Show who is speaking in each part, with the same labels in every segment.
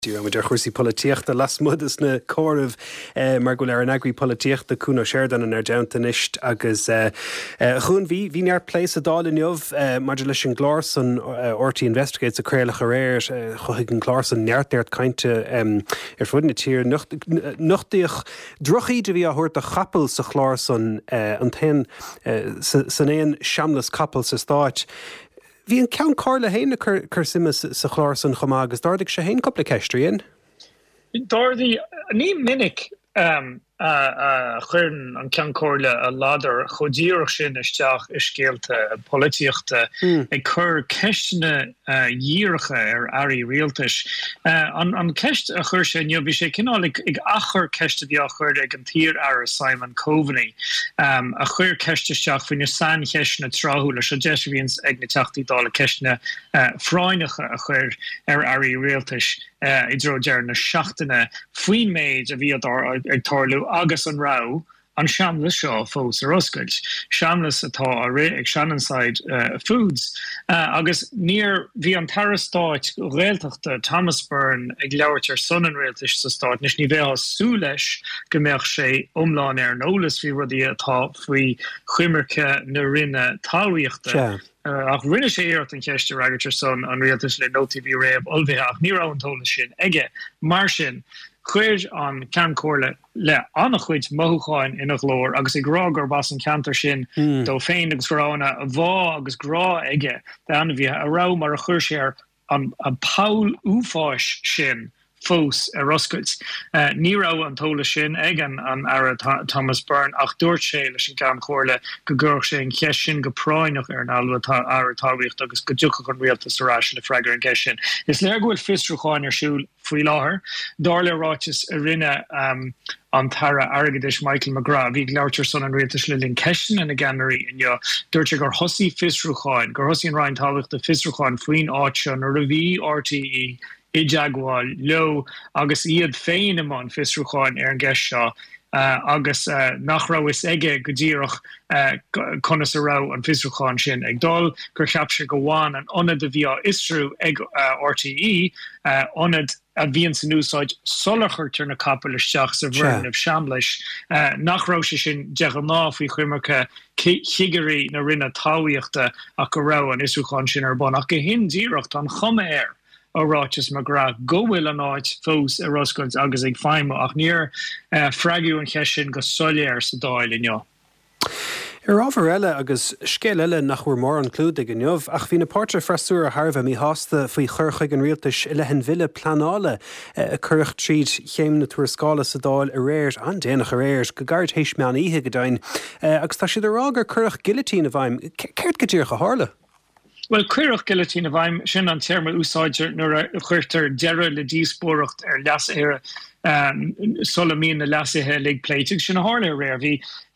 Speaker 1: Idir chuirsaí políochta las mud is na córamh mar go leir an agrií políochta cúna séirdan an ar deantanist agus chun bhí neart pléis a dáil inniuh maidir leis an glár san ortaí investigates a créalach a réir chuigh an glár san neartnéart cainte ar fud na tír nuchtaíoch drochaí de bhí a thuirt a chapel sa chlár san an tain san éon seamlas capel sa stáit. Bhí an ceann cála héna chur simas sa chláir san chomá agus dardaigh sé héin coppla ceistríon?
Speaker 2: Dardaí ní minic chuirn an ceann cóla a ládar chodíoch sin isteach is scéalta políochta ag chur ceistena dhíoracha ar airí rialtais. An ceist a chur sé nniu bhí sé cinál ag achar ceiste bhí a chuir ag an tír ar Simon Coveney a chur ceisteisteach faoine san cheisna tráthúla se deis bhíons ag na teachtaí dála ceistena fráinnecha a chur ar airí rialtais I dro dear na seachtaine faoin méid a bhí ag tarlú agus an rá an seamlas seo fós ar oscailt. Seamlas atá a ré ag Shannonside Foods agus níor bhí an tarastáit réalteachta Thomas Byrne ag leabhart ar son an réaltais sa stáit nis ní bheith sú leis go mbeadh sé omláin ar an eolas bhí rudí atá faoi chuimirce na rinne talmhaíochta. Ach rinne sé éirt an ceiste ragatir son an réaltais le NoTV réab olbhéach ní ra an tóla sin aige mar sin chuir an ceann cóla le annach chuid mothúcháin ina glór agus ag rá gur bas an cantar sin dó féin agus grána a bhá agus grá aige de anna bhí a rá mar a chuir sé an Paul úfáis sin fós a Roscailt. Ní rá an tóla sin ag an ara Thomas Byrne ach dúirt sé leis an ceann cóla go gcuirh sé an ceis sin go práineach ar an alba ara tábhaíocht agus go dúcha chun rialtas ará sin le freigar an ceis sin. Is léir gohfuil fistrucháin ar siúl faoi láthair. Dála ráitis a rinne an tara agadis Michael McGrath bhí leabhar son an réaltas le linn ceistin in na gannarí inniu dúirte gur thosaí fistrucháin gur thosaí an ráin tábhaíocht a fistrucháin faoin áitse na ra bhí RTE I jaagháil leo agus iad féin amán fistrucháin ar an gceist seo agus nach rá is aige go ddíoch conas a rá an fistrucháin sin ag dul gur cheapse go bháin an onad a bhí isrú ag RTE onad a bhíon san úsáid solachirtar na capel isteach sa bhrein of seamlais nach rá sé sin deachail ná faoi chuimirce chigarí na rinne tábhaíochta ach go rá an isrucháin sin ar bon ach go hin díireacht an chuma air Ráitis McGrath go bhfuil an áit fós a Roscailt agus ag feimime ach níor freigiú an cheis sin go soléir sa dáil inniu.
Speaker 1: Ar ábhar eile agus scéal eile nach bhfuair mór an clúd ag inniuh ach bhí na páirte freisúr a Harbh mí hásta faoi churchaig an rialtais i leithin mhille planála a chuirch tríd chéim na tuairiscála sa dáil a réir an déanach a réir go gairt hééis meán ihe go dain agus tá siad ará gur chuirch giletín a bhaim céirt go dtíor go hála?
Speaker 2: Well, cuireach giletín a bhaim sin an terma úsáidir nuair a chuirtar deire le díospóireacht ar leas éire solamíon na leasathe lig pléitigh sin a hála réir bhí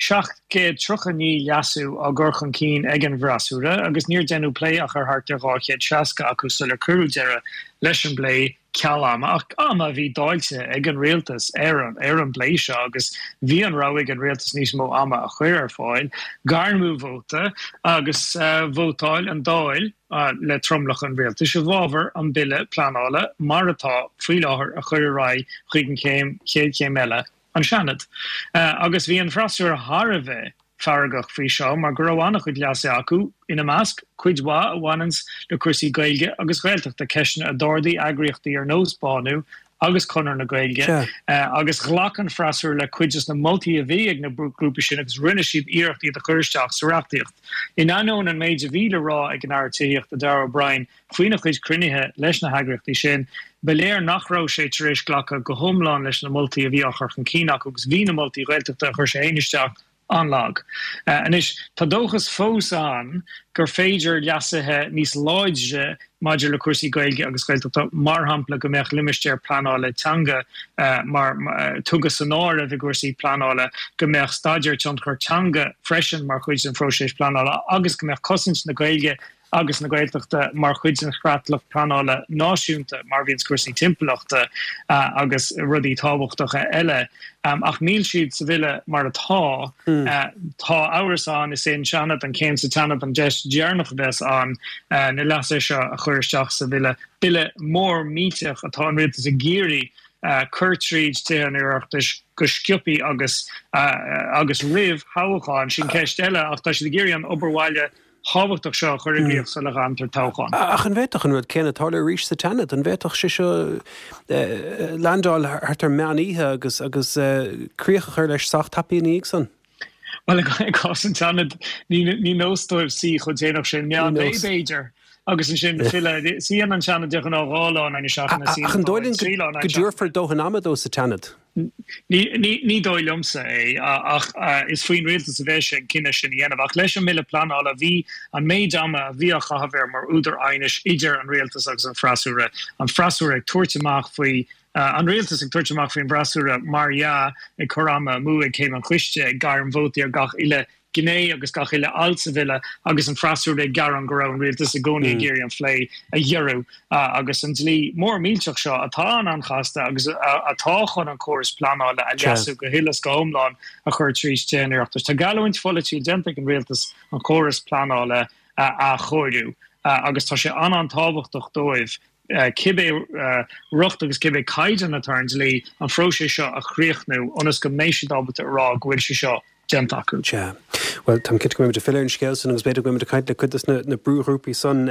Speaker 2: 730 leasú a ggurchan cín ag an bhrasúra agus níor denú plé ach ar thart ar gháchéad seasca acu sular curú deire leis an blé cealam ach ama bhí dáilte ag an réaltas ar an blé seo agus bhí an rá ag an réaltas níos mó ama a chuir ar fáil garmú vóta agus vótáil an dáil le tromlach an réaltas se bhábhar an bille planála mar atá faoi láthair a chuir rá chuig an chéad eile an seanad. Agus bhí an freasúr a Harbh faragach fao seo mar gur bhánach chuid leasa acu ina measc chuid bhá a bhhainans le cuasaí gaeilge agus gaelteachta ceisna a dordaí agriochtaí ar nóspáinú agus conar na gaeilge agus ghlach an freasúr le cuidas na multi a bhí ag na grúpa sin agus rinne siad iarachtaí a chuirteach sa reachtaíocht. In anón an méid a bhíle rá ag an airtíocht a Darragh O'Brien faoinach chuid crunithe leis na hagrachtaí sin beléir nach rá sé taréis ghlacha go thomláin leis na multi a bhí a chur an cíach agus bhí na multi gaelteachta chuir sé éineisteach anlag. En is tá dóchas fós an gur féidir leasathe níos láidse maidir le cuasaí gaeilge agus gaelteachta mar hampla go mbeadh limistéir planála teanga mar tugas san ára bhí cuasaí planála go mbeadh staidir tion chuir teanga freisin mar chuid an phróisis planála agus go mbeadh cosint na gaeilge agus na Gaeltachta mar chuid an chratlach planála náisiúnta mar víns cuasaí timpachta agus rudí tábhachtach eile. Ach níl siad sa bhile mar atá tá áhasán is é seanad an céim sa tanab an dearnach bheits an na leasa seo a chuirteach sa bhile bile mór míteach atá an rialtas a géirí Curtreid te an iireachtas go sciupi agus rih hááin sin ceist eile ach tá si géirí an oberháile háhachtach seo chuiríoh sa le antar táchan.
Speaker 1: Ach an bhéach an bhfuil céanna tála rís sa tanad an bhéach si seo landáil hartar meaníthe agus críocha chuir leis sách tapíí san.
Speaker 2: Well cos an tanad ní nóstóibh sí chu déanach sin meán Beiidir. agus an sin fila sí an seanna deach an áháán an seachna sí.
Speaker 1: Ach an dóilinn go dúrfar dóhan amadó sa tanad.
Speaker 2: Ní dóilumsa ach is faoin réaltas a bheith sin cinenne sin dhéanamh ach leis an mille planála bhí an méid ama bhí a chahabhar mar úidir ainis idir an réaltas agus an frasúre ag tuairteach faoi an réaltas ag tuairteach faoin brasúre marja ag chorama mú ag céim an chuiste ag gar an bhótaí ar gach ile Gné agus gachile alsaville agus an frasú de garan go an réaltas a gcónaí géirí an phlé a dhearú agus an dlí mór mílteach seo atá an chasta agus atá chun an choras planála a leasú go hilas go omláin a chuir trís téanaachtas. Tá galhaint folití denteach an réaltas an choras planála a chóirú agus tá sé an tábhachtach dóibh kibbe rucht agus kibbe kaidan a turns lí an froise seo a chríochnú onas go méisi dábata ará gohfuil se seo gentaú.
Speaker 1: Well tam kit go de fillin skeelsen agus beidir go de kaint le kutas na brúgrúpi son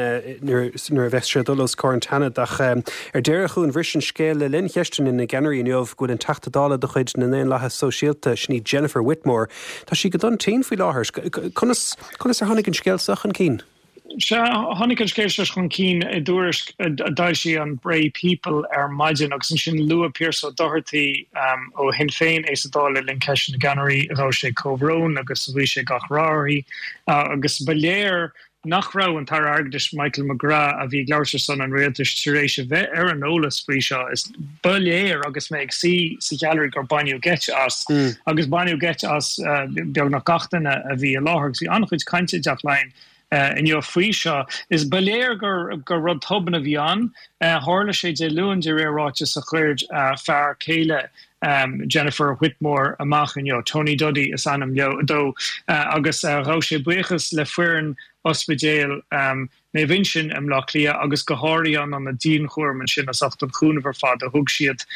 Speaker 1: nur vestre dolos quarantana ach deire chun vrisin scéle lin hechten in na January of go an $80 de chuid na néin lathe sosialte sní Jennifer Whitmore. Tá si go don te fi láhars. Conas hannig an scéelsach an cín?
Speaker 2: Se hannig an scéilteach chun cín dúris daisi an Bray People maidin agus sin Lua Pearso Doherty ó hin féin é sadála lin ceis na January rá sé Covrón agus bhí sé gach ráí agus beléir nach ra an tar agdis Michael McGrath a bhí gláir son an réaltas tuéis bheith an ólas frí seo is beléir agus méid si sa gallery gur bainú get as agus bainú get as beag nach gatainna a bhí a láthg sí anchuid caiinte deach lein in your free seo is beléir gur rud toban a bhí an hála sé de luúan de réráte sa chuird fear céile Jennifer Whitmore amachchan Tony Duddy is anam dó agus rá sé buchas le fuan ospedéal mé vinsin lech lia agus goháí an na dín chóirman sin as achtan chúnahar fad a thug siad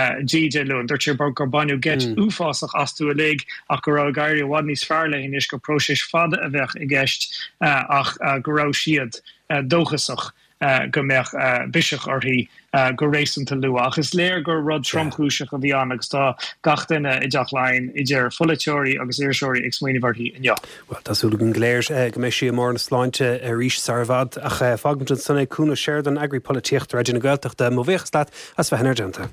Speaker 2: DJ leún, dúirt sé bar gur banú get úfásach asú a lig ach go rá gaiir bhhad níos fearla in is go prósis fada a bheith i gceist ach go rá siad dóchasach go meach bisach orthaí go rééisanta luach. Is léir gur rud tromchúiseach a bhí an agus tá gatainine i deach lein idir folateoirí agus éirseirí ag smaoinehharthaí in.
Speaker 1: Well, tásúla an gléir go mééis sé mór na sláinte a ríis sarvad ach fágamtan sanna cúna séir an agripolitíocht raidir na Gaeltachta mo bhéchas leat as bheith henargenta.